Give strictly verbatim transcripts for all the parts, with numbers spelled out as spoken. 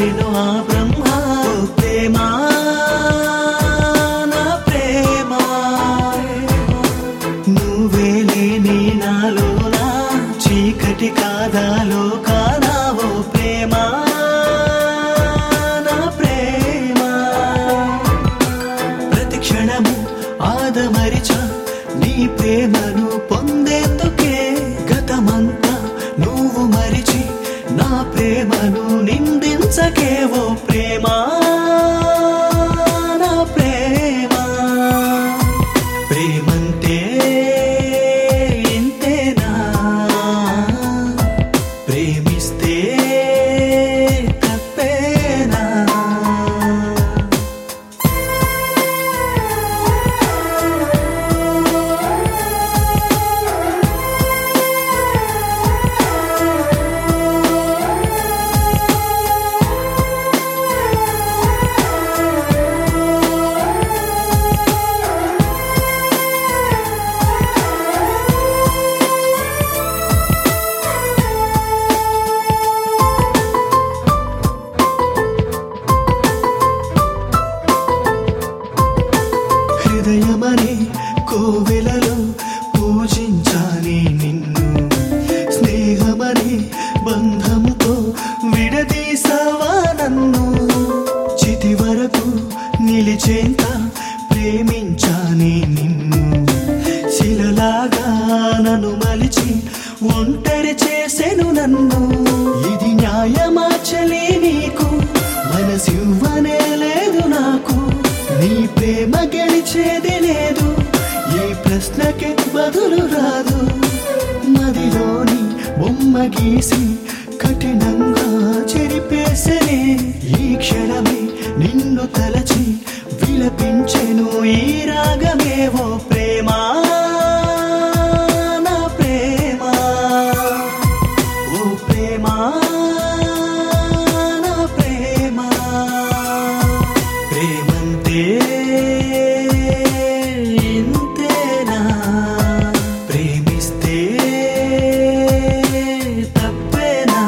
చేసెను ఆ బ్రహ్మ. ఓ ప్రేమ నా ప్రేమ, నువ్వే లేని నాలోన చీకటి కాదా లోకాన. ఓ ప్రేమ నా ప్రేమ, ప్రతి క్షణము ఆదమరిచ నీ ప్రేమను పొందేందుకే. గతమంతా నువ్వు మరిచి నా ప్రేమను నిందించకే. ఓ ప్రేమ నా ప్రేమ, ప్రేమంతే ఇంతేనా, ప్రేమిస్తే తప్పేనా. హృదయమనే కోవెలలో పూజించాలి నిన్ను, స్నేహమనే బంధముతో విడదీసావా నన్ను. చితి వరకు నిలిచేంత ప్రేమించాలి నిన్ను, శిలలాగా నన్ను మలిచి ఒంటరి చేసెను నన్ను. ఇది న్యాయమా చలి నీకు, మనసివ్వనే లేదు నాకు. నీ ప్రేమ గెలిచేది లేదు, ఈ ప్రశ్నకి బదులు రాదు. మదిలోని బొమ్మ గీసి కఠినంగా చెరిపేసనే. ఈ క్షణమే నిన్ను తలచి విలపించెను ఈ రాగమే. ఓ ప్రేమ నా ప్రేమ, ఓ ప్రేమ నా ప్రేమ, ప్రేమంతే ఇంతేనా, ప్రేమిస్తే తప్పేనా.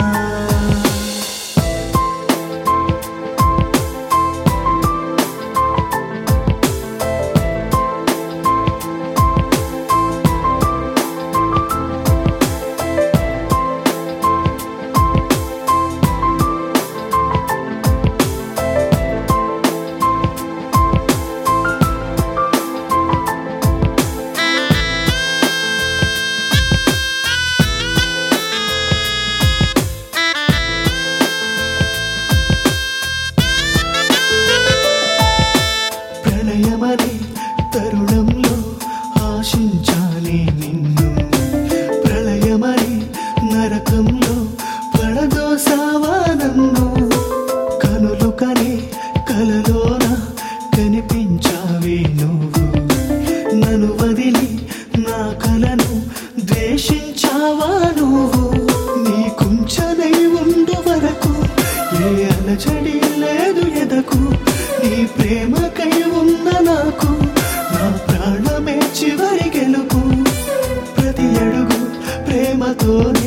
ప్రళయమనే తరుణంలో ఆశించాలి నిన్ను, ప్రళయమనే నరకంలో పడదోసావా నన్ను. కనులు కనే కలలోన కనిపించావి నువ్వు, నన్ను వదిలి నా కలను ద్వేషించావా నువ్వు. నీ కుంచనై ఉండు వరకు ఏ అలజడి లేదు ఎదకు. నీ ప్రేమకై ఉన్న నాకు నా ప్రాణమే చివరి గెలుపు. ప్రతి అడుగు ప్రేమతో